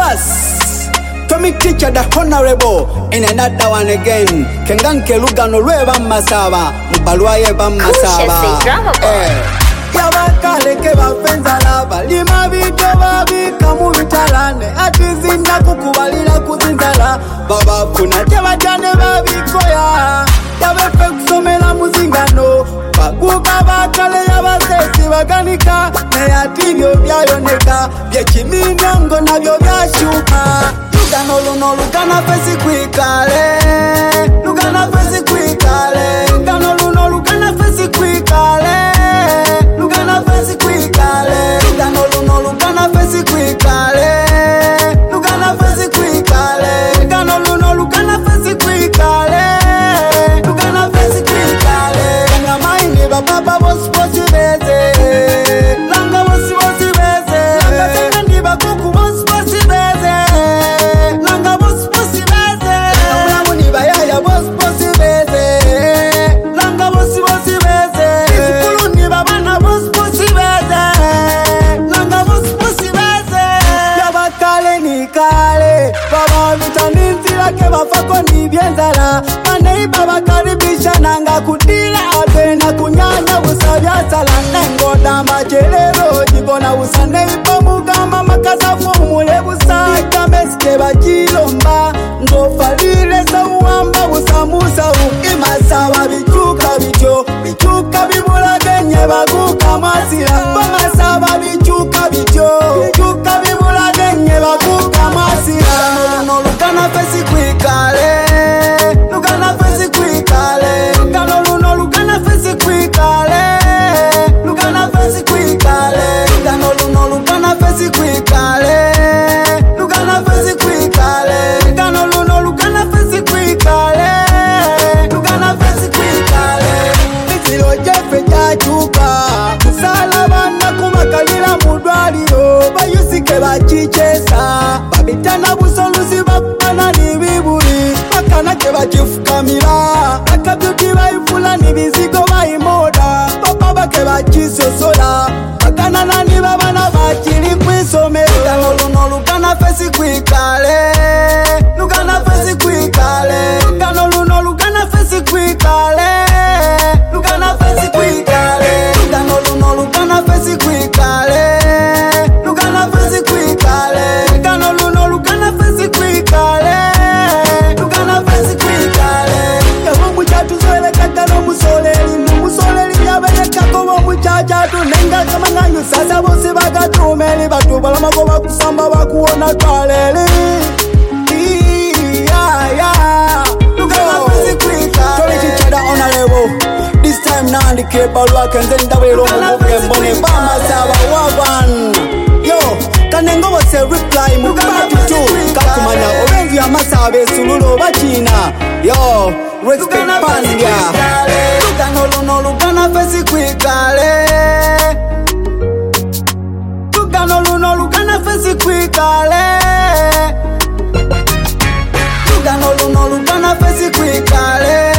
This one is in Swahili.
Bus Tommy Teacher the Honorable in another one again. Kenganke Lugano Reva Masaba, Mubaluaye Bamasaba. Yabakale ke bafenza lava lima bito babi kamu bitalane atizinda kukubalira kuzinzala baba kuna tebajane babikoya yabefe kusomela muzingano baguka bakale yabasesi baganika neyatinyo byayoneka byekiminongo nabyo byashuka lugano luno lugana fesi kwikale lugana fesi kwikale lugano luno lugana fesi kwikale lugana fesi kwikale lugano luno lugana fesi kwikale lugana fesi kwikale lugano luno lugana fesi kwikale lugana fesi kwikale nga maini baba bosi beze langa bosi beze langa tenga ndiba kuku bosi beze langa bosi beze langa muni bayaya bosi beze langa bosi beze isukulu ndiba bana bosi beze langa bosi beze yabakale ni kale baba vitaninzira ke bafako ni byenzala baneiba bakaribisha nanga kudila abena kunyanya busabya sala nengoda majerero jibona usaneiba mugama makasafu mule busaka meske bakilomba ngofalile sawamba busamusa imasaba bicuka bibulagenye baguka masira bamasaba bicuka bibulagenye baguka masira no lugana fesi kwikale lugana fesi kwikale lugano luno lugana fesi kwikale lugana fesi kwikale lugano luno lugana fesi kwikale lugana fesi kwikale lugano luno lugana fesi kwikale lugana fesi kwikale mitiro jefe jachuka musalaba nakumakalira mudwaliro bayusike bachichesa babitana busolusi bapana nibibuli bakana ke bachifukamira akabyuti bayifula nibizigo bayimoda papa bake bachisosola bakana nani babana bakiri kwisomero lugano luno lugana fesi kwikale lugana fesi kwikale lugano luno lugana fesi kwikale lugana fesi kwikale lugano luno lugana fesi kwikale lugana fesi kwikale lugano luno lugana fesi kwikale lugana fesi kwikale yabo muchatu zole katalo musoleli yabeleka kobo muchachatu nenga kama nganyu sasa bose bagatumeli batubala magoba kusamba bakuona kaleli lugana fesi kwikale Tony Teacher the Honorable this time nandi kebalwa kenze ndabelo mubuke mbone bamasaba waban yo kanengo bose reply mukatu tu kakumanya obenzi amasabe sululo bachina yo respect pandia lugano luno lugana fesi kwikale lugano luno lugana fesi kwikale lugano luno lugana fesi kwikale